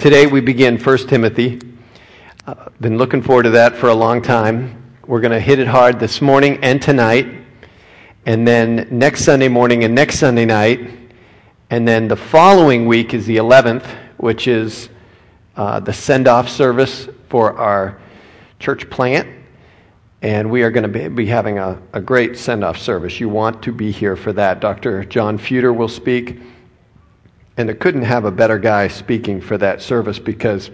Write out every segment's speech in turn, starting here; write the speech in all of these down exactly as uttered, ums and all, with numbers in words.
Today we begin First Timothy. I've uh, been looking forward to that for a long time. We're going to hit it hard this morning and tonight, and then next Sunday morning and next Sunday night, and then the following week is the eleventh, which is uh, the send-off service for our church plant, and we are going to be, be having a, a great send-off service. You want to be here for that. Doctor John Feuder will speak. And I couldn't have a better guy speaking for that service because,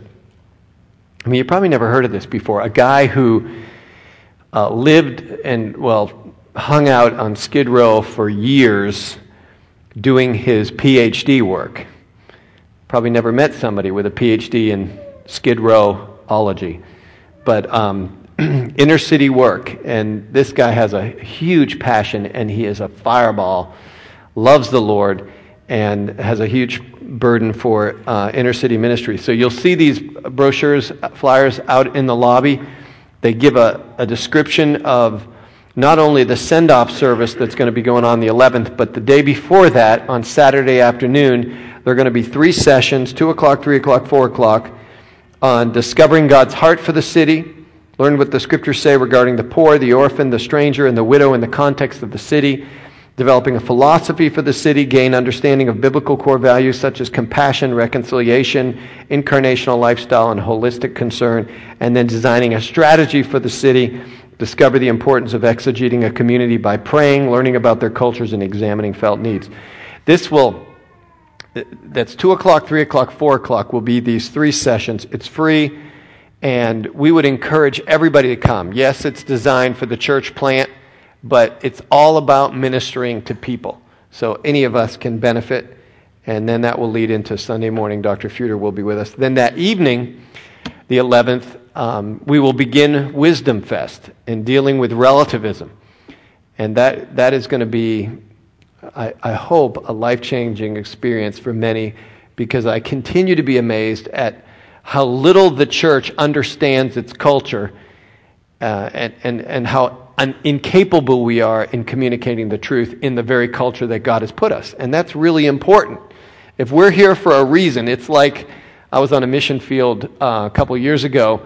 I mean, you probably never heard of this before. A guy who uh, lived and, well, hung out on Skid Row for years doing his P H D work. Probably never met somebody with a P H D in Skid Row-ology. But um, inner city work, and this guy has a huge passion, and he is a fireball, loves the Lord, and has a huge burden for uh, inner city ministry. So you'll see these brochures, flyers out in the lobby. They give a, a description of not only the send-off service that's going to be going on the eleventh, but the day before that, on Saturday afternoon, there are going to be three sessions, two o'clock, three o'clock, four o'clock, on discovering God's heart for the city, learn what the scriptures say regarding the poor, the orphan, the stranger, and the widow in the context of the city, developing a philosophy for the city, gain understanding of biblical core values such as compassion, reconciliation, incarnational lifestyle, and holistic concern, and then designing a strategy for the city, discover the importance of exegeting a community by praying, learning about their cultures, and examining felt needs. This will, that's two o'clock, three o'clock, four o'clock, will be these three sessions. It's free, and we would encourage everybody to come. Yes, it's designed for the church plant, but it's all about ministering to people. So any of us can benefit, and then that will lead into Sunday morning. Doctor Feuder will be with us. Then that evening, the eleventh, um, we will begin Wisdom Fest in dealing with relativism. And that that is going to be, I, I hope, a life-changing experience for many, because I continue to be amazed at how little the church understands its culture uh, and, and, and how and incapable we are in communicating the truth in the very culture that God has put us. And that's really important. If we're here for a reason, it's like I was on a mission field uh, a couple years ago,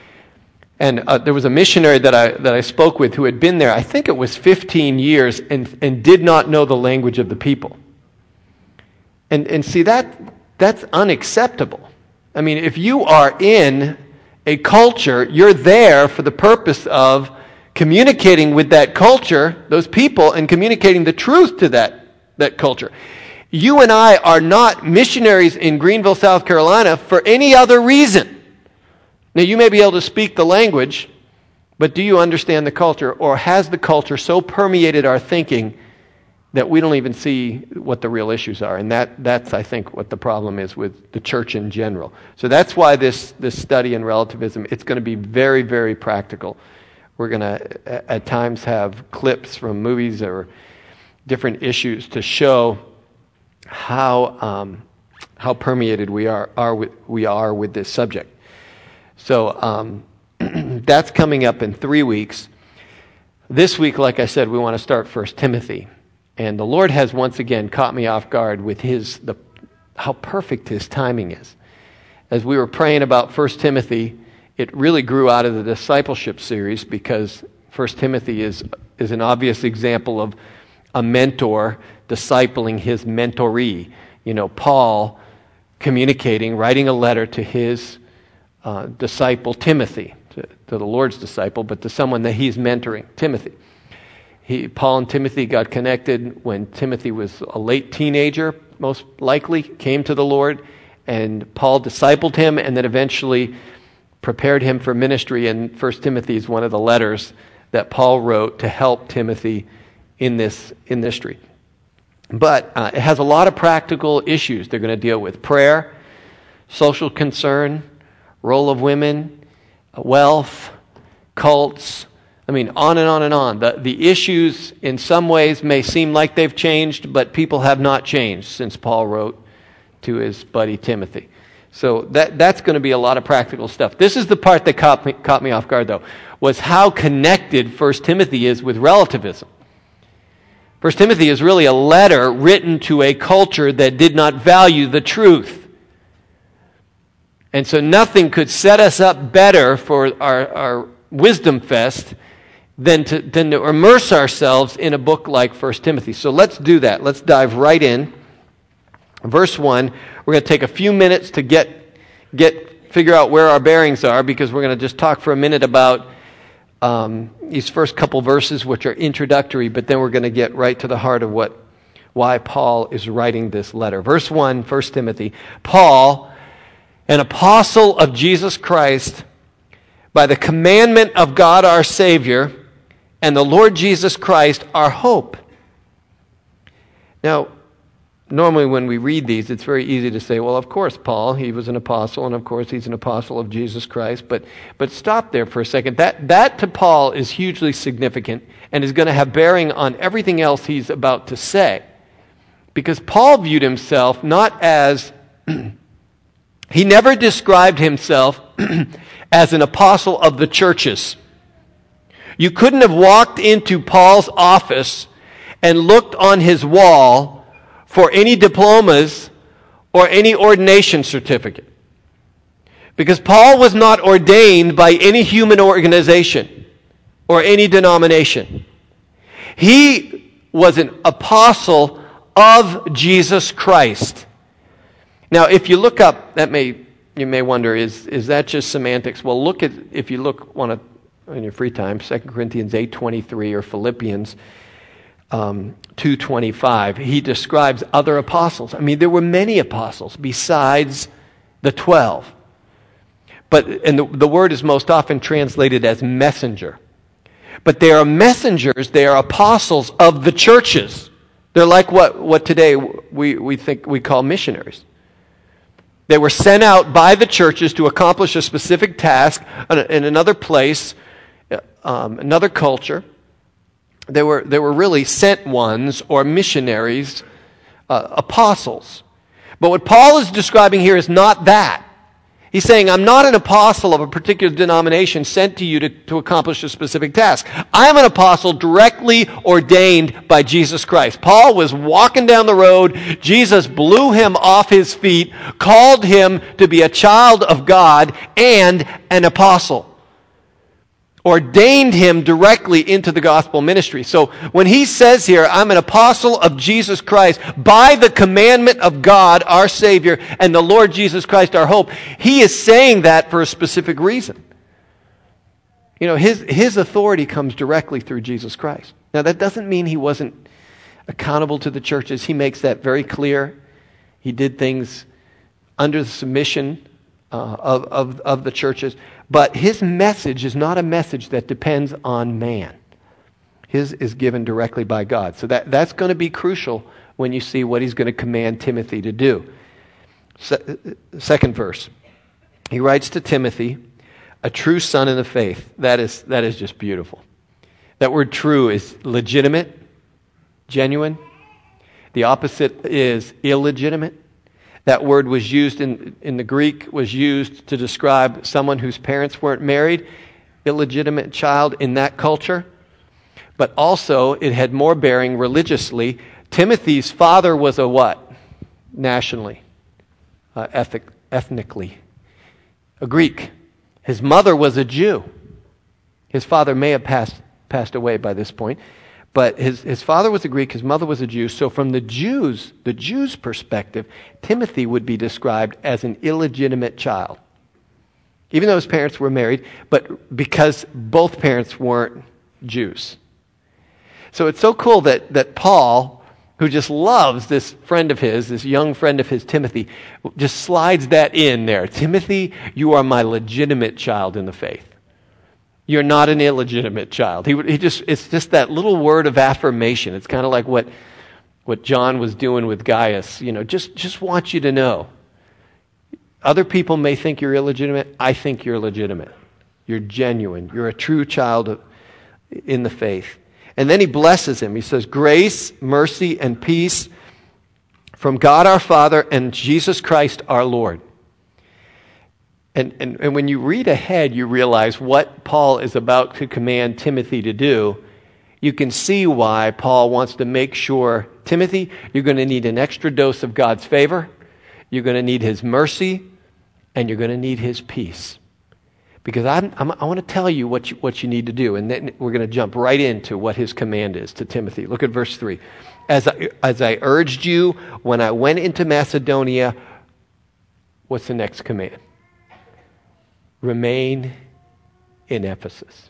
and uh, there was a missionary that I that I spoke with who had been there, I think it was fifteen years, and, and did not know the language of the people. And and see, that that's unacceptable. I mean, if you are in a culture, you're there for the purpose of communicating with that culture, those people, and communicating the truth to that, that culture. You and I are not missionaries in Greenville, South Carolina for any other reason. Now, you may be able to speak the language, but do you understand the culture? Or has the culture so permeated our thinking that we don't even see what the real issues are? And that that's, I think, what the problem is with the church in general. So that's why this, this study in relativism, it's going to be very, very practical. We're going to, at times, have clips from movies or different issues to show how um, how permeated we are are with, we are with this subject. So um, that's coming up in three weeks. This week, like I said, we want to start First Timothy, and the Lord has once again caught me off guard with his the how perfect his timing is. As we were praying about First Timothy, it really grew out of the discipleship series, because First Timothy is is an obvious example of a mentor discipling his mentoree. You know, Paul communicating, writing a letter to his uh, disciple Timothy, to, to the Lord's disciple, but to someone that he's mentoring, Timothy. He, Paul and Timothy got connected when Timothy was a late teenager, most likely, came to the Lord, and Paul discipled him, and then eventually prepared him for ministry, and First Timothy is one of the letters that Paul wrote to help Timothy in this in ministry. But uh, it has a lot of practical issues they're going to deal with: prayer, social concern, role of women, wealth, cults. I mean, on and on and on. The, the issues in some ways may seem like they've changed, but people have not changed since Paul wrote to his buddy Timothy. So that that's going to be a lot of practical stuff. This is the part that caught me, caught me off guard, though, was how connected First Timothy is with relativism. First Timothy is really a letter written to a culture that did not value the truth. And so nothing could set us up better for our, our Wisdom Fest than to, than to immerse ourselves in a book like First Timothy. So let's do that. Let's dive right in. Verse one, we're going to take a few minutes to get get figure out where our bearings are, because we're going to just talk for a minute about um, these first couple verses, which are introductory, but then we're going to get right to the heart of what why Paul is writing this letter. Verse one, First Timothy. Paul, an apostle of Jesus Christ, by the commandment of God our Savior, and the Lord Jesus Christ, our hope. Now, normally when we read these, it's very easy to say, well, of course, Paul, he was an apostle, and of course he's an apostle of Jesus Christ. But but stop there for a second. That, that to Paul is hugely significant and is going to have bearing on everything else he's about to say. Because Paul viewed himself not as, he never described himself as an apostle of the churches. You couldn't have walked into Paul's office and looked on his wall for any diplomas or any ordination certificate. Because Paul was not ordained by any human organization or any denomination. He was an apostle of Jesus Christ. Now, if you look up, that may you may wonder, is is that just semantics? Well, look at if you look on a in your free time, Second Corinthians eight twenty-three or Philippians um, two twenty-five, he describes other apostles. I mean, there were many apostles besides the twelve. But and the, the word is most often translated as messenger. But they are messengers, they are apostles of the churches. They're like what, what today we, we think we call missionaries. They were sent out by the churches to accomplish a specific task in another place, um, another culture. They were they were really sent ones or missionaries, uh, apostles. But what Paul is describing here is not that. He's saying, I'm not an apostle of a particular denomination sent to you to, to accomplish a specific task. I'm an apostle directly ordained by Jesus Christ. Paul was walking down the road. Jesus blew him off his feet, called him to be a child of God and an apostle. Ordained him directly into the gospel ministry. So when he says here, I'm an apostle of Jesus Christ by the commandment of God, our Savior, and the Lord Jesus Christ, our hope, he is saying that for a specific reason. You know, his, his authority comes directly through Jesus Christ. Now, that doesn't mean he wasn't accountable to the churches. He makes that very clear. He did things under the submission uh, of, of, of the churches. But his message is not a message that depends on man. His is given directly by God. So that, that's going to be crucial when you see what he's going to command Timothy to do. Se- second verse. He writes to Timothy, a true son in the faith. That is, that is just beautiful. That word true is legitimate, genuine. The opposite is illegitimate. That word was used in, in the Greek, was used to describe someone whose parents weren't married, illegitimate child in that culture. But also, it had more bearing religiously. Timothy's father was a what? Nationally, uh, ethic, ethnically. A Greek. His mother was a Jew. His father may have passed, passed away by this point. But his, his father was a Greek, his mother was a Jew. So from the Jews, the Jews' perspective, Timothy would be described as an illegitimate child. Even though his parents were married, but because both parents weren't Jews. So it's so cool that, that Paul, who just loves this friend of his, this young friend of his, Timothy, just slides that in there. Timothy, you are my legitimate child in the faith. You're not an illegitimate child. He, he just it's just that little word of affirmation. It's kind of like what what John was doing with Gaius. You know, just, just want you to know. Other people may think you're illegitimate. I think you're legitimate. You're genuine. You're a true child in the faith. And then he blesses him. He says, grace, mercy, and peace from God our Father and Jesus Christ our Lord. And, and and when you read ahead, you realize what Paul is about to command Timothy to do. You can see why Paul wants to make sure, Timothy, you're going to need an extra dose of God's favor. You're going to need his mercy. and you're going to need his peace. Because I'm, I'm, I want to tell you what you, what you need to do, and then we're going to jump right into what his command is to Timothy. Look at verse three. As I, as I urged you when I went into Macedonia, what's the next command? Remain in Ephesus.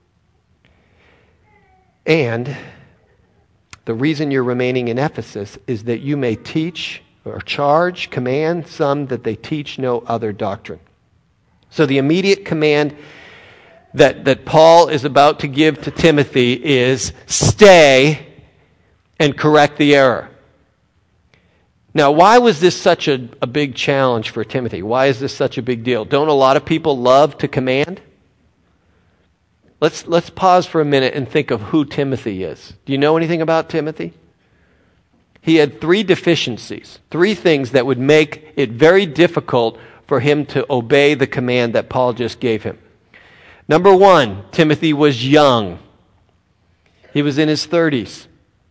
And the reason you're remaining in Ephesus is that you may teach or charge, command some that they teach no other doctrine. So the immediate command that, that Paul is about to give to Timothy is stay and correct the error. Now, why was this such a, a big challenge for Timothy? Why is this such a big deal? Don't a lot of people love to command? Let's, let's pause for a minute and think of who Timothy is. Do you know anything about Timothy? He had three deficiencies, three things that would make it very difficult for him to obey the command that Paul just gave him. Number one, Timothy was young. He was in his thirties.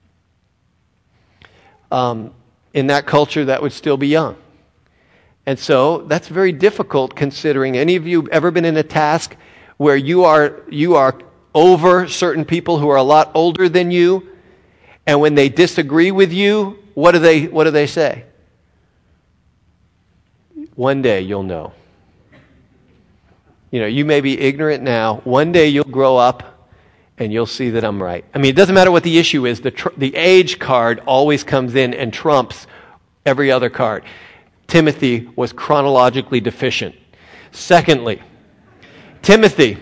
Um, in that culture, that would still be young. And so that's very difficult considering. Any of you ever been in a task where you are you are over certain people who are a lot older than you, and when they disagree with you, what do they what do they say? One day you'll know. You know, you may be ignorant now. One day you'll grow up and you'll see that I'm right. I mean, it doesn't matter what the issue is. The tr- the age card always comes in and trumps every other card. Timothy was chronologically deficient. Secondly, Timothy.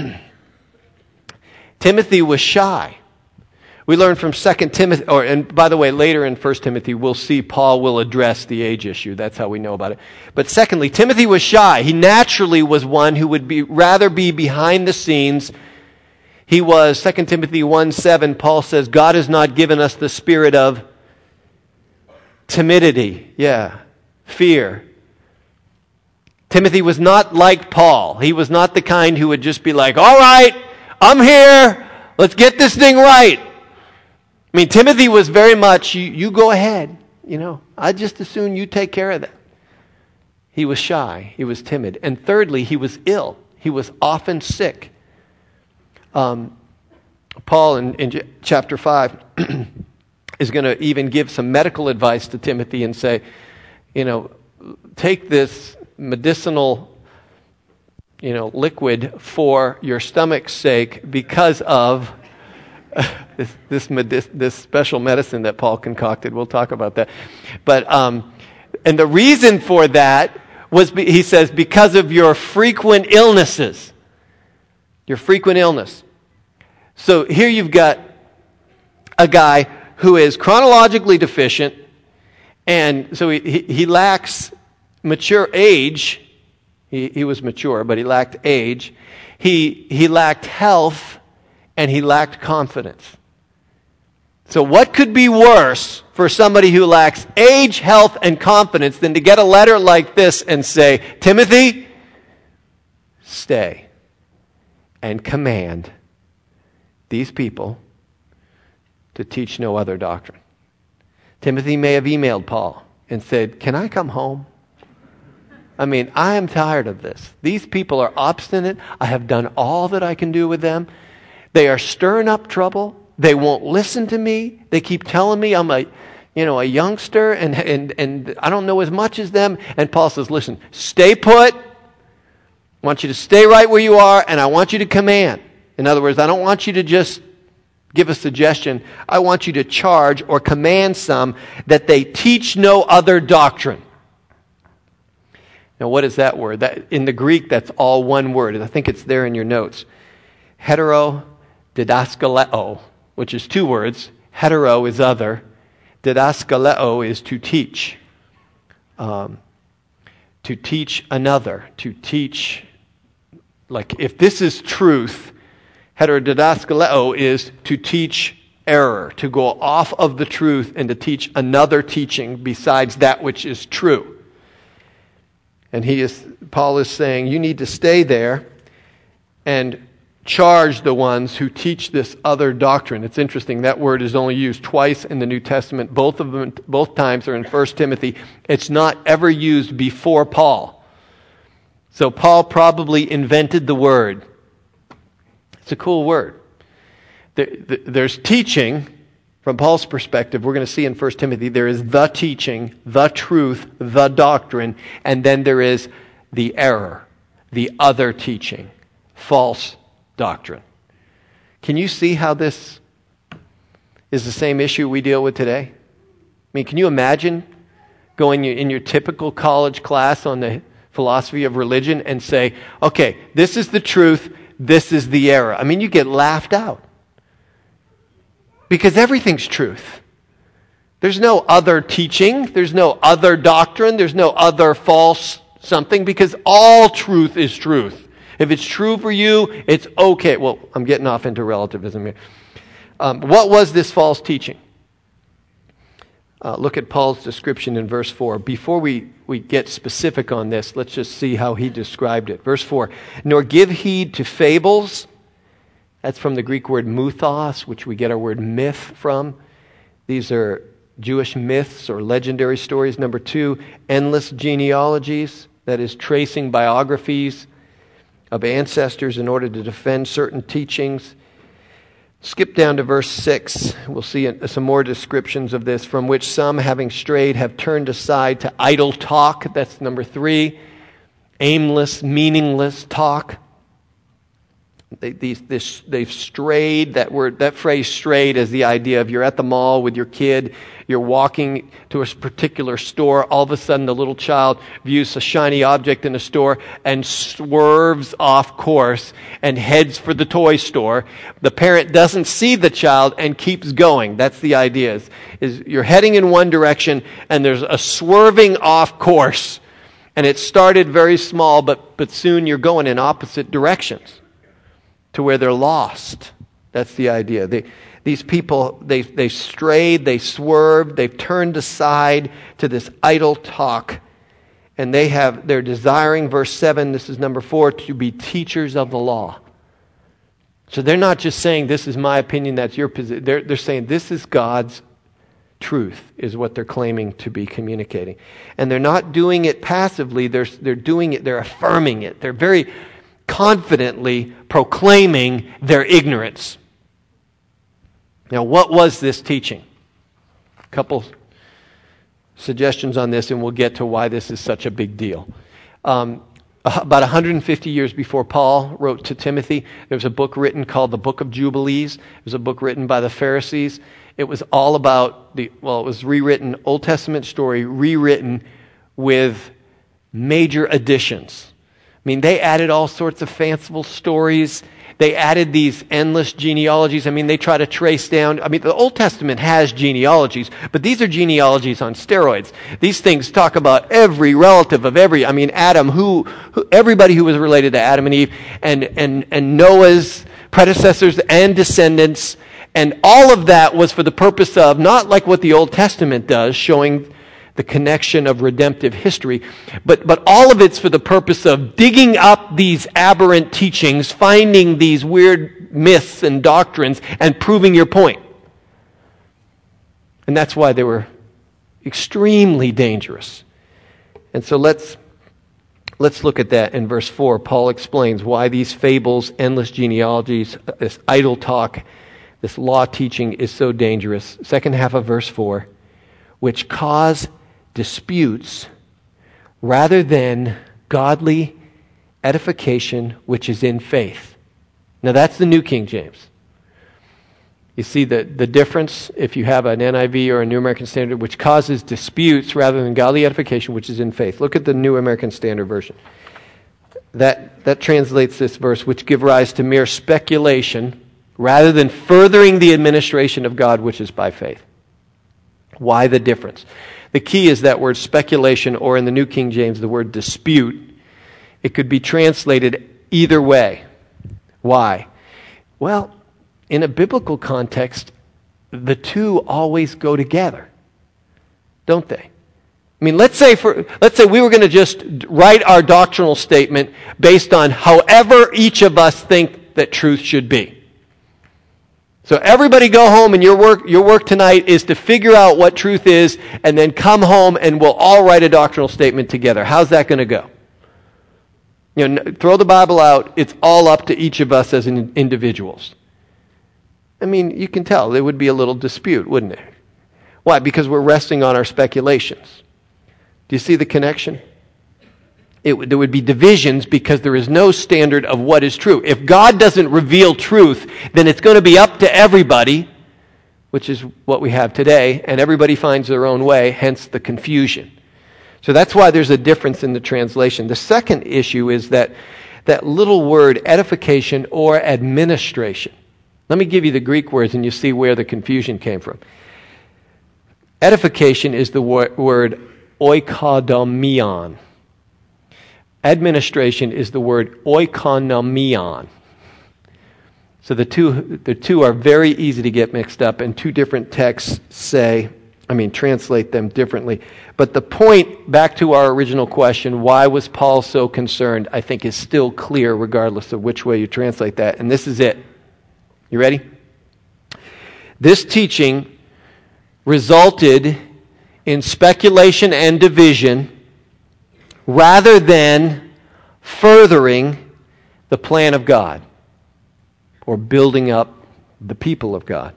Timothy was shy. We learn from Second Timothy, or and by the way, later in First Timothy, we'll see Paul will address the age issue. That's how we know about it. But secondly, Timothy was shy. He naturally was one who would be rather be behind the scenes. He was, Second Timothy one seven, Paul says, God has not given us the spirit of timidity. Yeah, fear. Timothy was not like Paul. He was not the kind who would just be like, all right, I'm here. Let's get this thing right. I mean, Timothy was very much, you, you go ahead. You know, I'd just as soon you take care of that. He was shy. He was timid. And thirdly, he was ill. He was often sick. Um, Paul in, in chapter five is going to even give some medical advice to Timothy and say, you know, take this medicinal, you know, liquid for your stomach's sake because of this this, medis- this special medicine that Paul concocted. We'll talk about that. But um, and the reason for that was, be, he says, because of your frequent illnesses. Your frequent illness. So here you've got a guy who is chronologically deficient, and so he, he, he lacks mature age. He, he was mature, but he lacked age. He, he lacked health, and he lacked confidence. So what could be worse for somebody who lacks age, health, and confidence than to get a letter like this and say, Timothy, stay and command these people to teach no other doctrine. Timothy may have emailed Paul and said, can I come home? I mean, I am tired of this. These people are obstinate. I have done all that I can do with them. They are stirring up trouble. They won't listen to me. They keep telling me I'm a, you know, a youngster and, and, and I don't know as much as them. And Paul says, listen, stay put. I want you to stay right where you are, and I want you to command. In other words, I don't want you to just give a suggestion. I want you to charge or command some that they teach no other doctrine. Now, what is that word? That, in the Greek, that's all one word. I think it's there in your notes. Hetero didaskaleo, which is two words. Hetero is other. Didaskaleo is to teach. Um, to teach another. To teach, like if this is truth, heterodidaskaleo is to teach error, to go off of the truth and to teach another teaching besides that which is true. And he is, Paul is saying, you need to stay there and charge the ones who teach this other doctrine. It's interesting, that word is only used twice in the New Testament. Both of them, both times are in First Timothy. It's not ever used before Paul. So Paul probably invented the word. It's a cool word. There's teaching. From Paul's perspective, we're going to see in First Timothy, there is the teaching, the truth, the doctrine, and then there is the error, the other teaching, false doctrine. Can you see how this is the same issue we deal with today? I mean, can you imagine going in your typical college class on the philosophy of religion and say, okay, this is the truth, this is the error? I mean, you get laughed out. Because everything's truth. There's no other teaching. There's no other doctrine. There's no other false something, because all truth is truth. If it's true for you, it's okay. Well, I'm getting off into relativism here. Um, what was this false teaching? Uh, look at Paul's description in verse four. Before we, we get specific on this, let's just see how he described it. Verse four, nor give heed to fables. That's from the Greek word muthos, which we get our word myth from. These are Jewish myths or legendary stories. Number two, endless genealogies, that is tracing biographies of ancestors in order to defend certain teachings. Skip down to verse six. We'll see some more descriptions of this, from which some, having strayed, have turned aside to idle talk. That's number three. Aimless, meaningless talk. They, these, this, they've strayed. That word, that phrase "strayed" is the idea of you're at the mall with your kid, you're walking to a particular store, all of a sudden the little child views a shiny object in a store and swerves off course and heads for the toy store. The parent doesn't see the child and keeps going. That's the idea. Is, is you're heading in one direction and there's a swerving off course, and it started very small, but but soon you're going in opposite directions to where they're lost. That's the idea. They, these people, they they strayed, they swerved, they've turned aside to this idle talk, and they have, they're desiring, verse seven, this is number four, to be teachers of the law. So they're not just saying, this is my opinion, that's your position. They're, they're saying, this is God's truth, is what they're claiming to be communicating. And they're not doing it passively, they're, they're doing it, they're affirming it. They're very confidently proclaiming their ignorance. Now, what was this teaching? A couple suggestions on this, and we'll get to why this is such a big deal. Um, about one hundred fifty years before Paul wrote to Timothy, there was a book written called the Book of Jubilees. It was a book written by the Pharisees. It was all about the, well, it was rewritten, Old Testament story, rewritten with major additions. I mean, they added all sorts of fanciful stories. They added these endless genealogies. I mean, they try to trace down. I mean, the Old Testament has genealogies, but these are genealogies on steroids. These things talk about every relative of every, I mean, Adam, who, who everybody who was related to Adam and Eve, and, and, and Noah's predecessors and descendants. And all of that was for the purpose of, not like what the Old Testament does, showing the connection of redemptive history, but but all of it's for the purpose of digging up these aberrant teachings, finding these weird myths and doctrines, and proving your point. And that's why they were extremely dangerous. And so let's let's look at that in verse four. Paul explains why these fables, endless genealogies, this idle talk, this law teaching is so dangerous. Second half of verse four, which cause disputes rather than godly edification which is in faith. Now that's the New King James. You see the, the difference if you have an N I V or a New American Standard, which causes disputes rather than godly edification which is in faith. Look at the New American Standard Version. That, that translates this verse, which give rise to mere speculation rather than furthering the administration of God which is by faith. Why the difference? The key is that word speculation, or in the New King James, the word dispute. It could be translated either way. Why? Well, in a biblical context, the two always go together, don't they? I mean, let's say for let's say we were going to just write our doctrinal statement based on however each of us think that truth should be. So everybody go home, and your work your work tonight is to figure out what truth is, and then come home and we'll all write a doctrinal statement together. How's that going to go? You know, throw the Bible out. It's all up to each of us as in individuals. I mean, you can tell there would be a little dispute, wouldn't it? Why? Because we're resting on our speculations. Do you see the connection? It would, there would be divisions because there is no standard of what is true. If God doesn't reveal truth, then it's going to be up to everybody, which is what we have today, and everybody finds their own way, hence the confusion. So that's why there's a difference in the translation. The second issue is that that little word, edification or administration. Let me give you the Greek words and you see where the confusion came from. Edification is the wor- word oikodomion. Administration is the word oikonomion. So the two, the two are very easy to get mixed up, and two different texts say, I mean, translate them differently. But the point, back to our original question, why was Paul so concerned, I think is still clear regardless of which way you translate that. And this is it. You ready? This teaching resulted in speculation and division rather than furthering the plan of God or building up the people of God.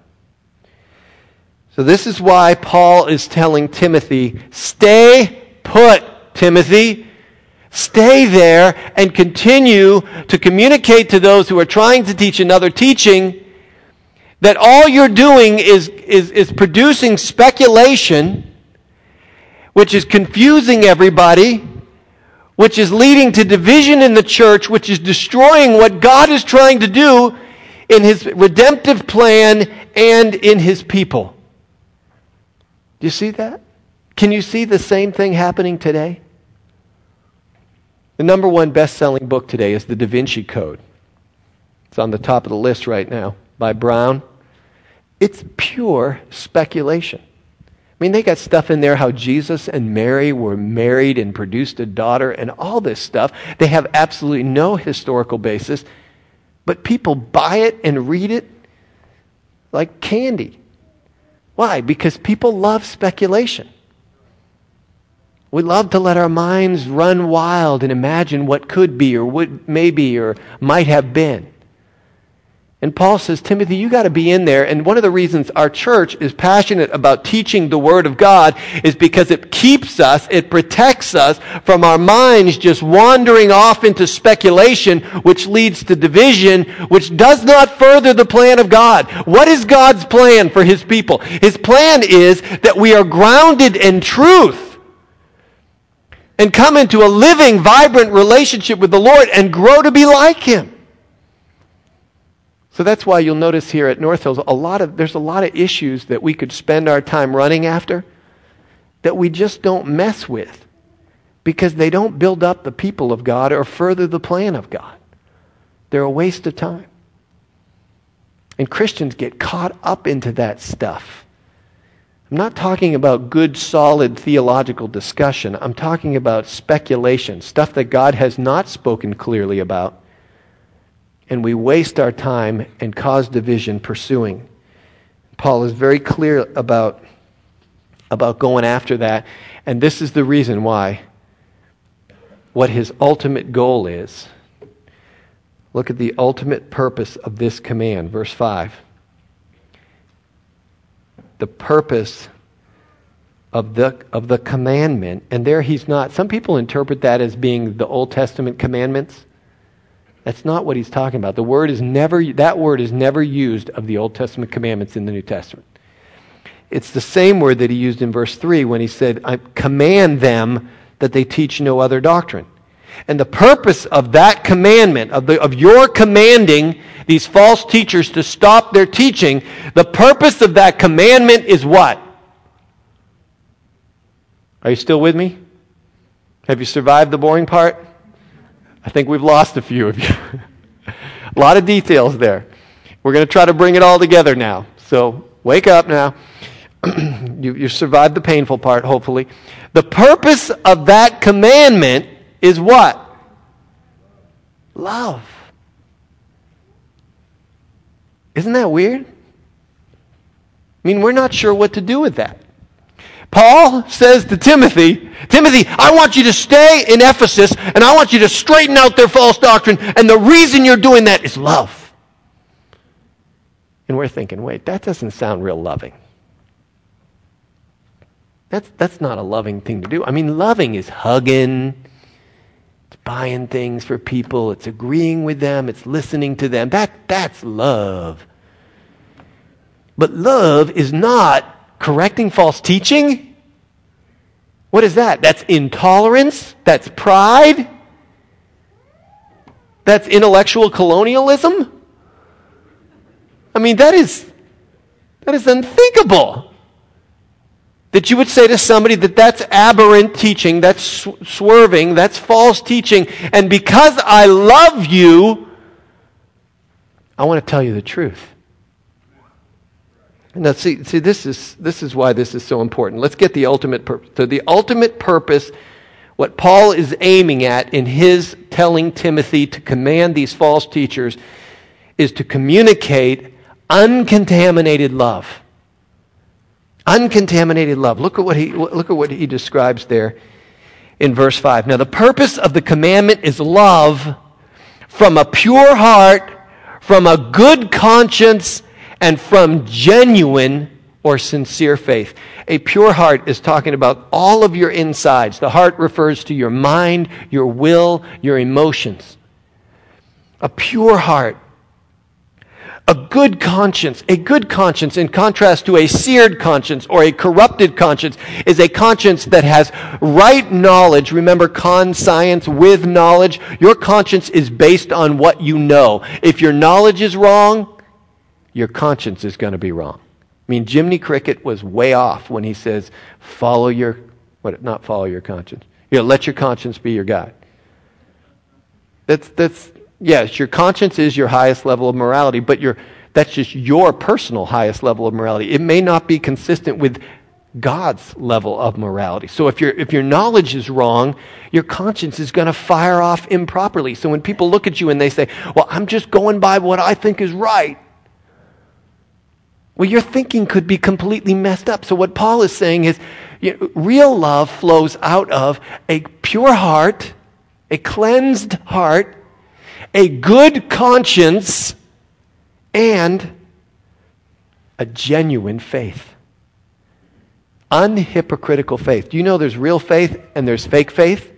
So this is why Paul is telling Timothy, stay put, Timothy. Stay there and continue to communicate to those who are trying to teach another teaching that all you're doing is, is, is producing speculation, which is confusing everybody, which is leading to division in the church, which is destroying what God is trying to do in His redemptive plan and in His people. Do you see that? Can you see the same thing happening today? The number one best-selling book today is The Da Vinci Code. It's on the top of the list right now by Brown. It's pure speculation. I mean, they got stuff in there how Jesus and Mary were married and produced a daughter and all this stuff. They have absolutely no historical basis, but people buy it and read it like candy. Why? Because people love speculation. We love to let our minds run wild and imagine what could be or what may be or might have been. And Paul says, Timothy, you got to be in there. And one of the reasons our church is passionate about teaching the Word of God is because it keeps us, it protects us from our minds just wandering off into speculation, which leads to division, which does not further the plan of God. What is God's plan for His people? His plan is that we are grounded in truth and come into a living, vibrant relationship with the Lord and grow to be like Him. So that's why you'll notice here at North Hills, a lot of there's a lot of issues that we could spend our time running after that we just don't mess with because they don't build up the people of God or further the plan of God. They're a waste of time. And Christians get caught up into that stuff. I'm not talking about good, solid theological discussion. I'm talking about speculation, stuff that God has not spoken clearly about. And we waste our time and cause division pursuing. Paul is very clear about, about going after that. And this is the reason why. What his ultimate goal is. Look at the ultimate purpose of this command. Verse five. The purpose of the, of the commandment. And there he's not. Some people interpret that as being the Old Testament commandments. That's not what he's talking about. The word is never, that word is never used of the Old Testament commandments in the New Testament. It's the same word that he used in verse three when he said, I command them that they teach no other doctrine. And the purpose of that commandment, of, the, of your commanding these false teachers to stop their teaching, the purpose of that commandment is what? Are you still with me? Have you survived the boring part? I think we've lost a few of you. A lot of details there. We're going to try to bring it all together now. So wake up now. you, you survived the painful part, hopefully. The purpose of that commandment is what? Love. Isn't that weird? I mean, we're not sure what to do with that. Paul says to Timothy, Timothy, I want you to stay in Ephesus, and I want you to straighten out their false doctrine, and the reason you're doing that is love. And we're thinking, wait, that doesn't sound real loving. That's, that's not a loving thing to do. I mean, loving is hugging, it's buying things for people, it's agreeing with them, it's listening to them. That, that's love. But love is not correcting false teaching. What is that? That's intolerance. That's pride. That's intellectual colonialism. I mean, that is that is unthinkable. That you would say to somebody that that's aberrant teaching, that's sw- swerving, that's false teaching, and because I love you, I want to tell you the truth. Now, see, see, this is this is why this is so important. Let's get the ultimate purpose. So, the ultimate purpose, what Paul is aiming at in his telling Timothy to command these false teachers, is to communicate uncontaminated love. Uncontaminated love. Look at what he look at what he describes there in verse five. Now, the purpose of the commandment is love from a pure heart, from a good conscience, and from genuine or sincere faith. A pure heart is talking about all of your insides. The heart refers to your mind, your will, your emotions. A pure heart. A good conscience. A good conscience, in contrast to a seared conscience or a corrupted conscience, is a conscience that has right knowledge. Remember, conscience with knowledge. Your conscience is based on what you know. If your knowledge is wrong, your conscience is going to be wrong. I mean, Jiminy Cricket was way off when he says, follow your, what, not follow your conscience. You know, let your conscience be your guide. That's, that's, yes, your conscience is your highest level of morality, but your, that's just your personal highest level of morality. It may not be consistent with God's level of morality. So if your if your knowledge is wrong, your conscience is going to fire off improperly. So when people look at you and they say, well, I'm just going by what I think is right, well, your thinking could be completely messed up. So what Paul is saying is, you know, real love flows out of a pure heart, a cleansed heart, a good conscience, and a genuine faith. Unhypocritical faith. Do you know there's real faith and there's fake faith?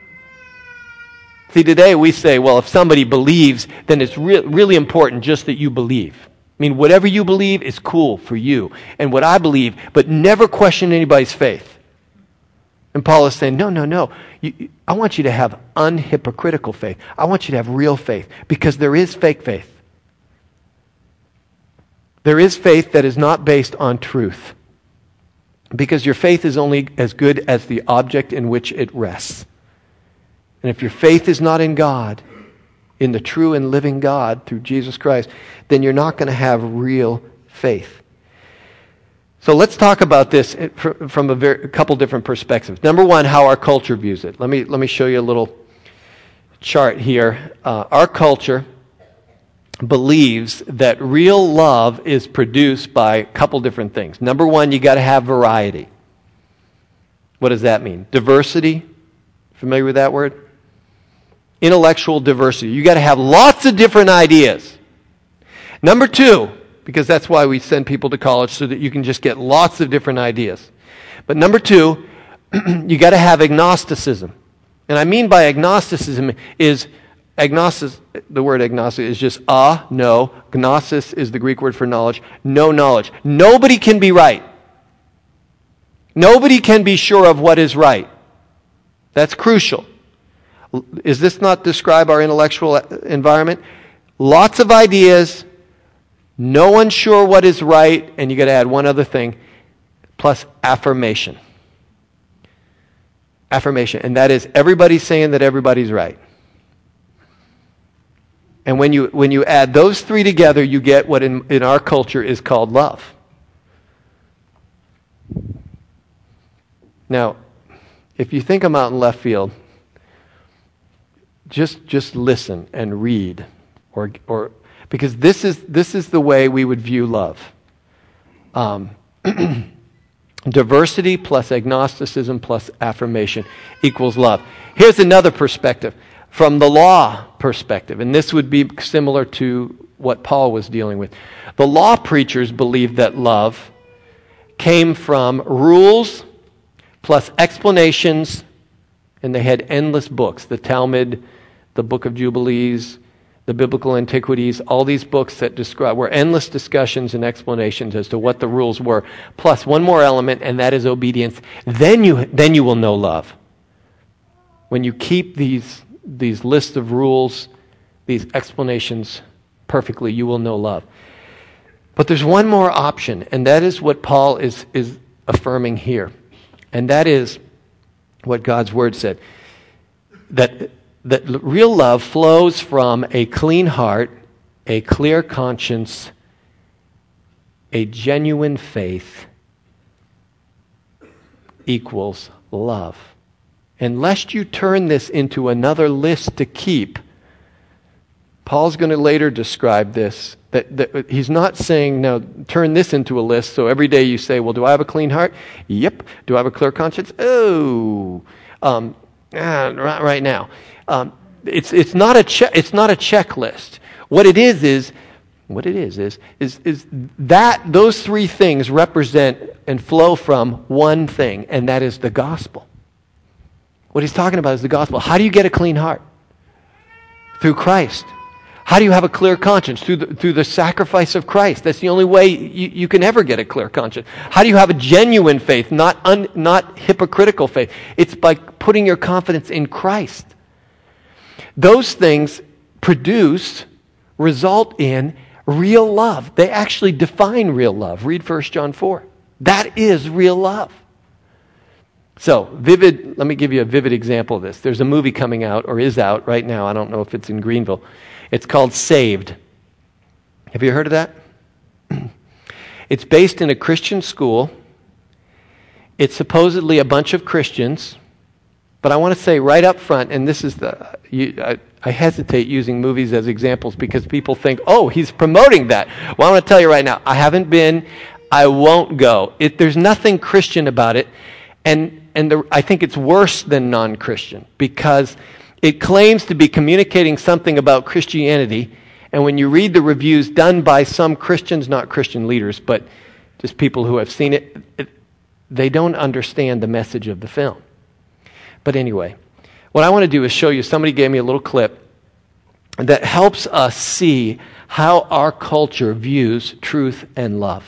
See, today we say, well, if somebody believes, then it's re- really important just that you believe. I mean, whatever you believe is cool for you and what I believe, but never question anybody's faith. And Paul is saying, no, no, no. You, I want you to have unhypocritical faith. I want you to have real faith because there is fake faith. There is faith that is not based on truth because your faith is only as good as the object in which it rests. And if your faith is not in God, in the true and living God through Jesus Christ, then you're not going to have real faith. So let's talk about this from a, very, a couple different perspectives. Number one, how our culture views it. Let me let me show you a little chart here. Uh, our culture believes that real love is produced by a couple different things. Number one, you got to have variety. What does that mean? Diversity. Familiar with that word? Intellectual diversity. You got to have lots of different ideas. Number two, because that's why we send people to college, so that you can just get lots of different ideas. But number two, you got to have agnosticism. And I mean by agnosticism is, agnostic, the word agnostic is just ah, no. Gnosis is the Greek word for knowledge. No knowledge. Nobody can be right. Nobody can be sure of what is right. That's crucial. Does this not describe our intellectual environment? Lots of ideas, no one sure what is right, and you got to add one other thing, plus affirmation. Affirmation, and that is everybody's saying that everybody's right. And when you when you add those three together, you get what in, in our culture is called love. Now, if you think I'm out in left field, Just just listen and read, or or because this is this is the way we would view love. Um, Diversity plus agnosticism plus affirmation equals love. Here's another perspective from the law perspective, and this would be similar to what Paul was dealing with. The law preachers believed that love came from rules plus explanations, and they had endless books, the Talmud, the Book of Jubilees, the Biblical Antiquities, all these books that describe were endless discussions and explanations as to what the rules were, plus one more element, and that is obedience. Then you then you will know love. When you keep these these lists of rules, these explanations perfectly, you will know love. But there's one more option, and that is what Paul is is affirming here. And that is what God's Word said. That that real love flows from a clean heart, a clear conscience, a genuine faith equals love. And lest you turn this into another list to keep, Paul's going to later describe this, that, that he's not saying, now turn this into a list, so every day you say, well, do I have a clean heart? Yep. Do I have a clear conscience? Oh, um, ah, right, right now. Um, it's it's not a che- it's not a checklist. What it is is what it is is is is that those three things represent and flow from one thing, and that is the gospel. What he's talking about is the gospel. How do you get a clean heart? Through Christ. How do you have a clear conscience? Through the, through the sacrifice of Christ. That's the only way you, you can ever get a clear conscience. How do you have a genuine faith, not un, not hypocritical faith? It's by putting your confidence in Christ. Those things produce, result in real love. They actually define real love. Read First John four. That is real love. So, vivid, let me give you a vivid example of this. There's a movie coming out, or is out right now. I don't know if it's in Greenville. It's called Saved. Have you heard of that? It's based in a Christian school. It's supposedly a bunch of Christians. But I want to say right up front, and this is the, you, I, I hesitate using movies as examples because people think, oh, he's promoting that. Well, I want to tell you right now, I haven't been, I won't go. It, there's nothing Christian about it. And and the, I think it's worse than non-Christian because it claims to be communicating something about Christianity. And when you read the reviews done by some Christians, not Christian leaders, but just people who have seen it, it they don't understand the message of the film. But anyway, what I want to do is show you, somebody gave me a little clip that helps us see how our culture views truth and love.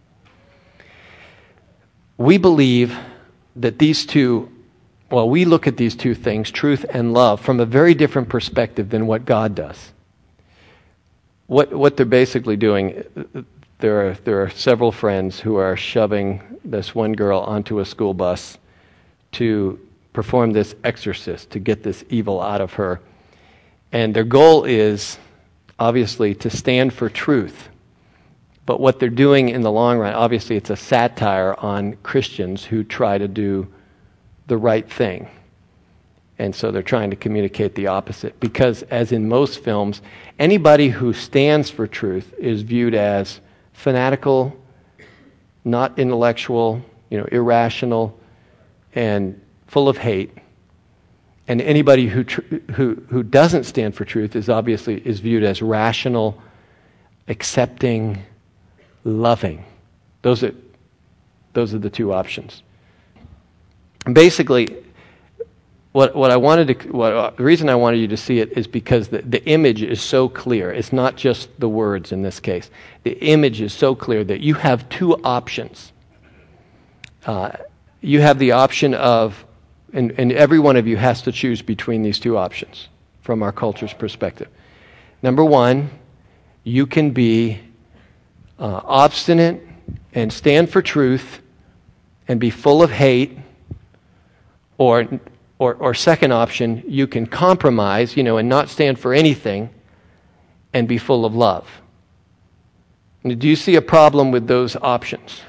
We believe that these two, well, we look at these two things, truth and love, from a very different perspective than what God does. What what they're basically doing, there are, there are several friends who are shoving this one girl onto a school bus to perform this exorcist, to get this evil out of her. And their goal is, obviously, to stand for truth. But what they're doing in the long run, obviously it's a satire on Christians who try to do the right thing. And so they're trying to communicate the opposite. Because as in most films, anybody who stands for truth is viewed as fanatical, not intellectual, you know, irrational, and full of hate. And anybody who tr- who who doesn't stand for truth is obviously is viewed as rational, accepting, loving. Those are those are the two options. Basically, what what I wanted to what uh, the reason I wanted you to see it is because the, the image is so clear. It's not just the words in this case. The image is so clear that you have two options. Uh, you have the option of, and, and every one of you has to choose between these two options from our culture's perspective. Number one, you can be uh, obstinate and stand for truth and be full of hate, or or or second option, you can compromise, you know, and not stand for anything and be full of love. And do you see a problem with those options?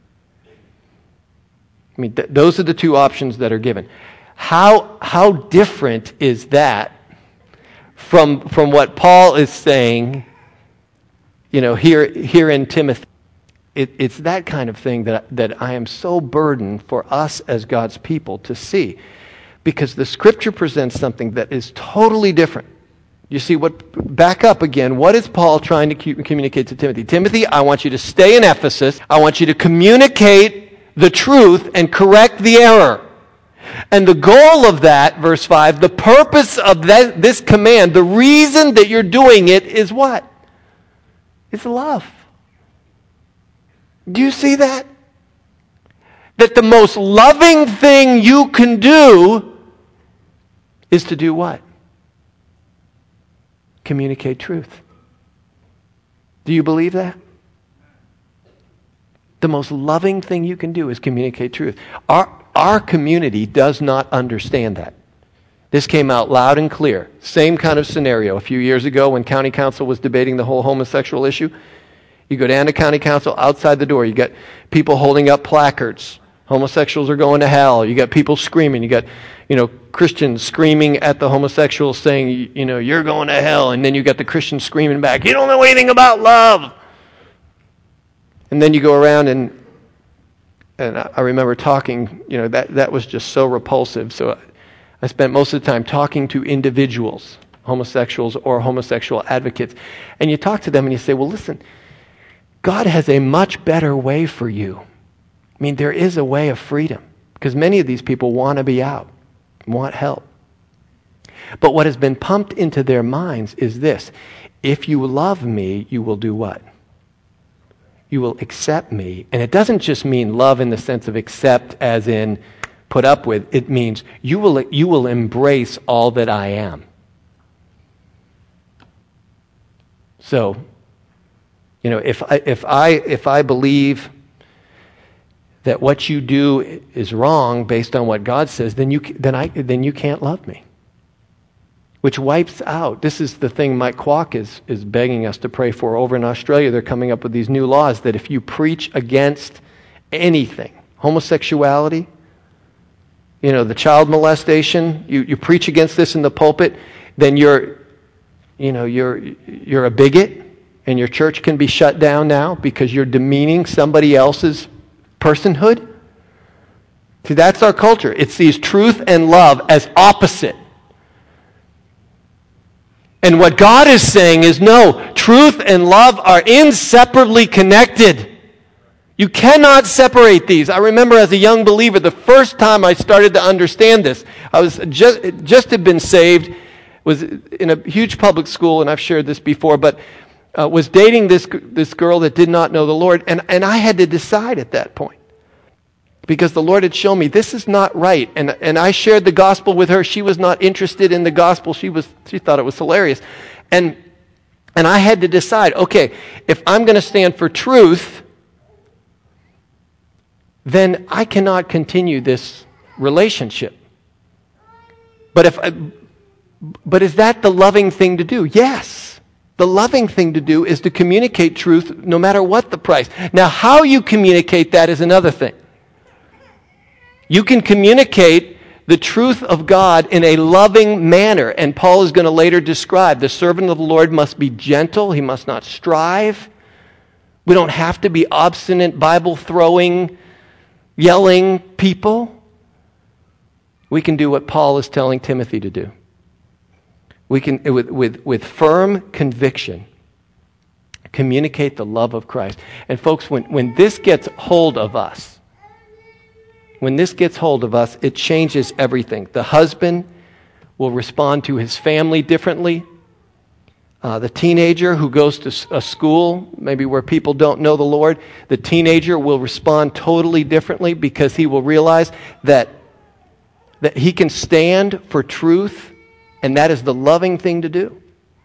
I mean, th- those are the two options that are given. How how different is that from from what Paul is saying, you know, here here in Timothy? it, it's that kind of thing that, that I am so burdened for us as God's people to see. Because the Scripture presents something that is totally different. You see, what? Back up again. What is Paul trying to communicate to Timothy? Timothy, I want you to stay in Ephesus. I want you to communicate the truth and correct the error. And the goal of that, verse five, the purpose of that, this command, the reason that you're doing it is what? It's love. Do you see that? That the most loving thing you can do is to do what? Communicate truth. Do you believe that? The most loving thing you can do is communicate truth. Our, our community does not understand that. This came out loud and clear. Same kind of scenario a few years ago when county council was debating the whole homosexual issue. You go down to county council, outside the door, you got people holding up placards. Homosexuals are going to hell. You got people screaming. You got, you know, Christians screaming at the homosexuals saying, you know, you're going to hell. And then you got the Christians screaming back, you don't know anything about love. And then you go around and, and I remember talking, you know, that, that was just so repulsive. So I spent most of the time talking to individuals, homosexuals or homosexual advocates. And you talk to them and you say, well, listen, God has a much better way for you. I mean, there is a way of freedom because many of these people want to be out, want help. But what has been pumped into their minds is this. If you love me, you will do what? You will accept me. And it doesn't just mean love in the sense of accept as in put up with. It means you will, you will embrace all that I am. So, you know, if I, if I, if I believe that what you do is wrong based on what God says, then you then I then you can't love me. Which wipes out. This is the thing Mike Kwok is is begging us to pray for. Over in Australia, they're coming up with these new laws that if you preach against anything, homosexuality, you know, the child molestation, you, you preach against this in the pulpit, then you're, you know, you're you're a bigot, and your church can be shut down now because you're demeaning somebody else's personhood. See, that's our culture. It sees truth and love as opposite. And what God is saying is, no, truth and love are inseparably connected. You cannot separate these. I remember as a young believer, the first time I started to understand this, I was just, just had been saved, was in a huge public school, and I've shared this before, but Uh, was dating this this girl that did not know the Lord, and, and I had to decide at that point because the Lord had shown me this is not right, and and I shared the gospel with her. She was not interested in the gospel. She was she thought it was hilarious, and and I had to decide, okay, if I'm going to stand for truth, then I cannot continue this relationship. But if I, but is that the loving thing to do? Yes. The loving thing to do is to communicate truth no matter what the price. Now, how you communicate that is another thing. You can communicate the truth of God in a loving manner, and Paul is going to later describe the servant of the Lord must be gentle, he must not strive. We don't have to be obstinate, Bible-throwing, yelling people. We can do what Paul is telling Timothy to do. We can, with, with, with firm conviction, communicate the love of Christ. And folks, when, when this gets hold of us, when this gets hold of us, it changes everything. The husband will respond to his family differently. Uh, the teenager who goes to a school, maybe where people don't know the Lord, the teenager will respond totally differently because he will realize that, that he can stand for truth. And that is the loving thing to do.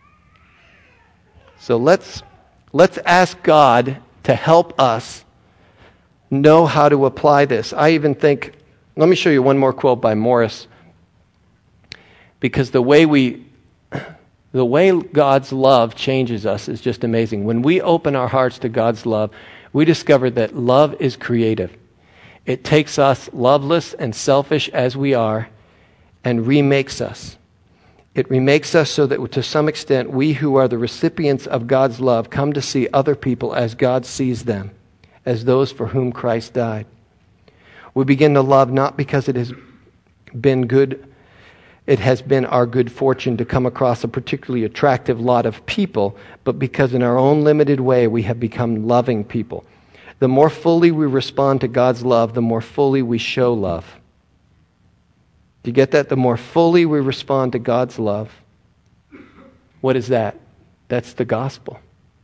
So let's let's ask God to help us know how to apply this. I even think, let me show you one more quote by Morris. Because the way we the way God's love changes us is just amazing. When we open our hearts to God's love, we discover that love is creative. It takes us loveless and selfish as we are and remakes us. It remakes us so that to some extent we who are the recipients of God's love come to see other people as God sees them, as those for whom Christ died. We begin to love not because it has been good, it has been our good fortune to come across a particularly attractive lot of people, but because in our own limited way we have become loving people. The more fully we respond to God's love, the more fully we show love. Do you get that? The more fully we respond to God's love. What is that? That's the gospel.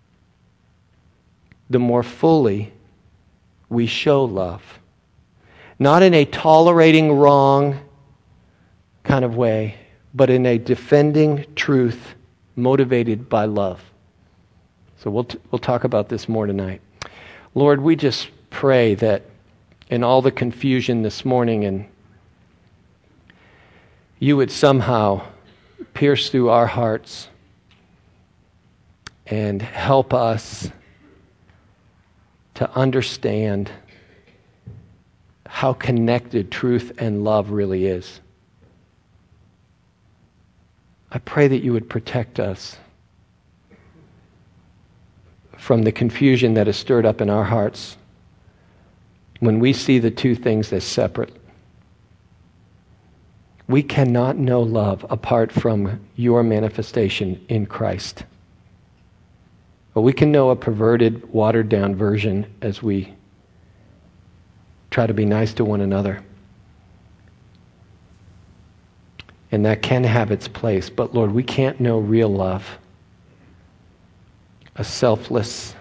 The more fully we show love. Not in a tolerating wrong kind of way, but in a defending truth motivated by love. So we'll t- we'll talk about this more tonight. Lord, we just pray that in all the confusion this morning, and you would somehow pierce through our hearts and help us to understand how connected truth and love really is. I pray that you would protect us from the confusion that is stirred up in our hearts when we see the two things as separate. We cannot know love apart from your manifestation in Christ. But we can know a perverted, watered-down version as we try to be nice to one another. And that can have its place. But Lord, we can't know real love. A selfless,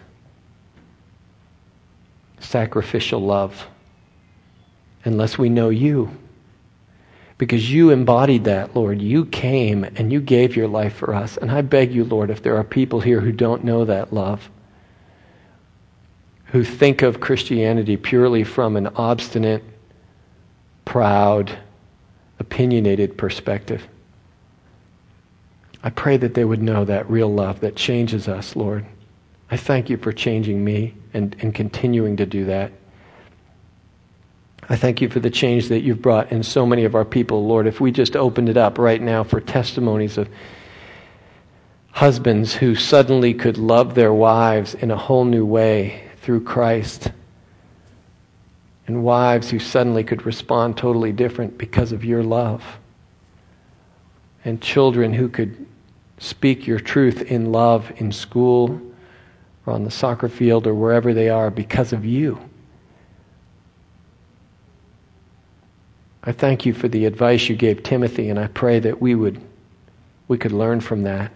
sacrificial love unless we know you. Because you embodied that, Lord. You came and you gave your life for us. And I beg you, Lord, if there are people here who don't know that love, who think of Christianity purely from an obstinate, proud, opinionated perspective, I pray that they would know that real love that changes us, Lord. I thank you for changing me and, and continuing to do that. I thank you for the change that you've brought in so many of our people, Lord. If we just opened it up right now for testimonies of husbands who suddenly could love their wives in a whole new way through Christ, and wives who suddenly could respond totally different because of your love, and children who could speak your truth in love in school or on the soccer field or wherever they are because of you. I thank you for the advice you gave Timothy, and I pray that we would we could learn from that,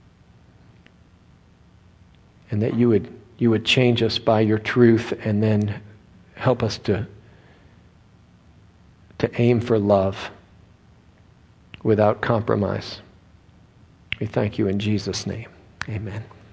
and that you would you would change us by your truth, and then help us to to aim for love without compromise. We thank you in Jesus' name. Amen.